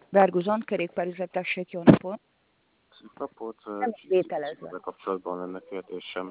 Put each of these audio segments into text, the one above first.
Berguzon, kerékpárüzlet, tessék, jó napot. Szép napot, Nem vételezve. GT kapcsolatban lenne kérdésem.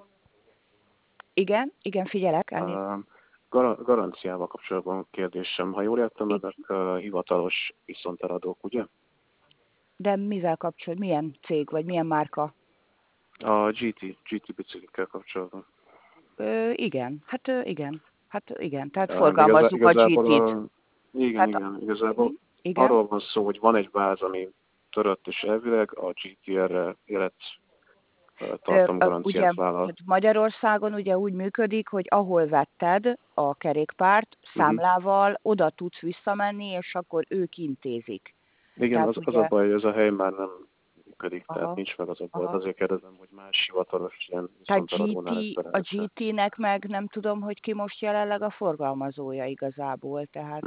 Igen, figyelek, elnézést. Garanciával kapcsolatban kérdésem. Ha jól értem, ezek hivatalos viszonteladók, ugye? De mivel kapcsolatban? Milyen cég, vagy milyen márka? A GT biciklikkel kapcsolatban. Igen, igen. Tehát Még forgalmazzuk a GT-t. Igazából Igen. arról van szó, hogy van egy váz, ami törött, és elvileg a GT-re élettartamgaranciát vállal. Hát Magyarországon ugye úgy működik, hogy ahol vetted a kerékpárt, számlával oda tudsz visszamenni, és akkor ők intézik. Igen, Tehát az ugye... a baj, hogy ez a hely már nem működik, Aha, tehát nincs meg az a baj. aha. Azért kérdezem, hogy más hivatalos ilyen Tehát viszonteladónál ezt a lehet. GT-nek meg nem tudom, hogy ki most jelenleg a forgalmazója igazából, tehát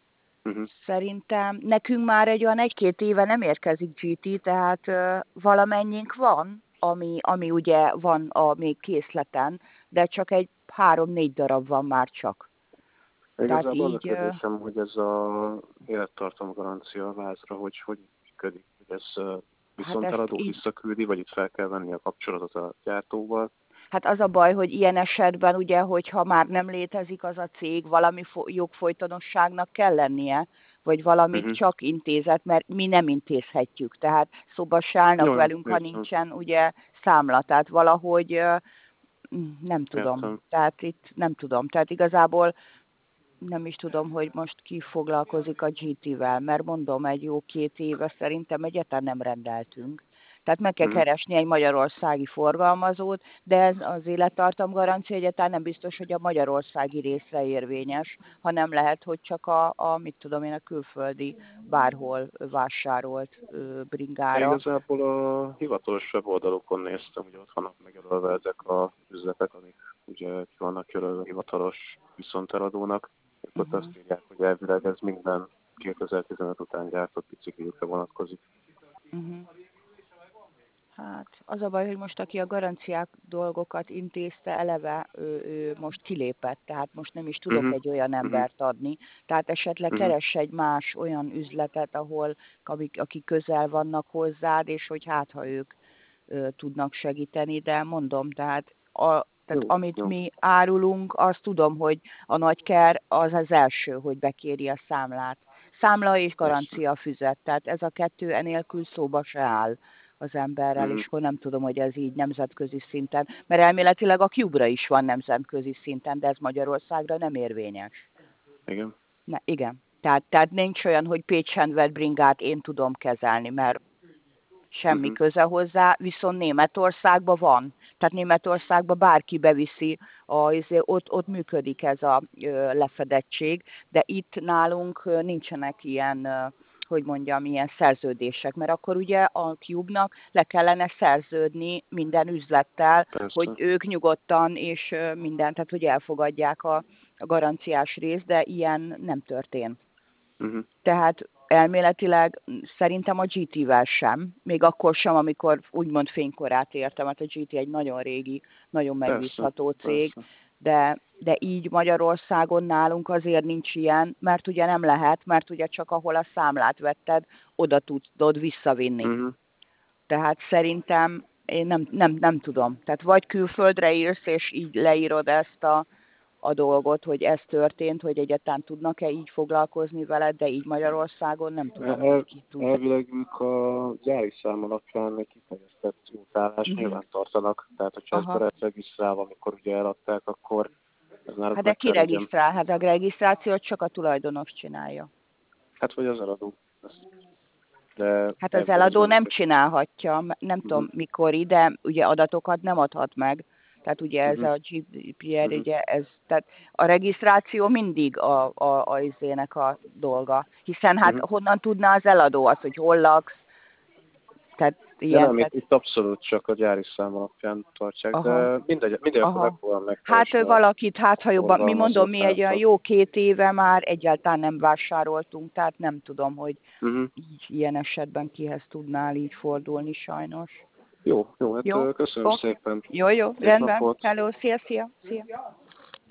szerintem nekünk már egy olyan 1-2 éve nem érkezik GT, tehát valamennyink van, ami ugye van a még készleten, de csak egy 3-4 darab van már csak. Igazából a kérdésem, hogy ez a élettartam garancia a vázra, hogy működik, hogy ez viszonteladó visszaküldi, vagy itt fel kell venni a kapcsolatot a gyártóval? Hát az a baj, hogy ilyen esetben ugye, hogyha már nem létezik az a cég, valami jogfolytonosságnak kell lennie, vagy valamit csak intézet, mert mi nem intézhetjük. Tehát szóba se állnak velünk, ha nincsen ugye számla. Tehát valahogy nem tudom. Értem. Tehát itt nem tudom. Tehát igazából nem is tudom, hogy most ki foglalkozik a GT-vel, mert mondom, egy jó 2 éve szerintem egyáltalán nem rendeltünk. Tehát meg kell keresni egy magyarországi forgalmazót, de ez az élettartamgarancia egyáltalán nem biztos, hogy a magyarországi részre érvényes, hanem lehet, hogy csak a mit tudom én, a külföldi bárhol vásárolt bringára. Igazából a hivatalos weboldalokon néztem, hogy ott vannak megjelölve ezek az üzletek, amik ugye ki vannak jelölve hivatalos viszonteladónak, és ott azt írják, hogy elvileg ez minden 2015 után gyártott biciklikre vonatkozik. Hát az a baj, hogy most aki a garanciák dolgokat intézte, eleve ő most kilépett, tehát most nem is tudok egy olyan embert adni. Tehát esetleg keress egy más olyan üzletet, ahol akik közel vannak hozzád, és hogy hát ha ők tudnak segíteni, de mondom, tehát amit mi árulunk, azt tudom, hogy a nagyker az első, hogy bekéri a számlát. Számla és garancia füzet, tehát ez a kettő enélkül szóba se áll az emberrel, és akkor nem tudom, hogy ez így nemzetközi szinten, mert elméletileg a Cube-ra is van nemzetközi szinten, de ez Magyarországra nem érvényes. Igen. Igen. Tehát nincs olyan, hogy Pécsen vett bringát én tudom kezelni, mert semmi köze hozzá, viszont Németországban van. Tehát Németországban bárki beviszi, ott működik ez a lefedettség, de itt nálunk nincsenek ilyen, hogy mondjam, ilyen szerződések, mert akkor ugye a Cube-nak le kellene szerződni minden üzlettel, hogy ők nyugodtan és mindent, tehát hogy elfogadják a garanciás részt, de ilyen nem történt. Tehát elméletileg szerintem a GT-vel sem, még akkor sem, amikor úgymond fénykorát értem, hát a GT egy nagyon régi, nagyon megbízható cég, de így Magyarországon nálunk azért nincs ilyen, mert ugye nem lehet, mert ugye csak ahol a számlát vetted, oda tudod visszavinni. Tehát szerintem én nem tudom. Tehát vagy külföldre írsz, és így leírod ezt a dolgot, hogy ez történt, hogy egyáltalán tudnak-e így foglalkozni veled, de így Magyarországon nem tudom, hogy ki tud. Elvileg ők a gyári szám alapján egy kifejeztett útállást nyilván tartanak, tehát hogyha ez be lehet regisztrálva, amikor ugye eladták, akkor ez náluk hát de ki regisztrál? Hát a regisztrációt csak a tulajdonos csinálja. Hát vagy az eladó. Hát az eladó nem csinálhatja, nem tudom mikor ide, ugye adatokat nem adhat meg. Tehát ugye ez a GDPR, ugye tehát a regisztráció mindig az-ének a dolga. Hiszen hát honnan tudná az eladó azt, hogy hol laksz, tehát ilyen. Nem, itt abszolút csak a gyári szám alapján tartják, de mindegy, akkor megpróbálom megkeresni. Hát valakit, ha jobban, mi egy olyan jó 2 éve már egyáltalán nem vásároltunk, tehát nem tudom, hogy így ilyen esetben kihez tudnál így fordulni sajnos. Jó, hát köszönöm szépen. Jó, rendben. Hello, szia.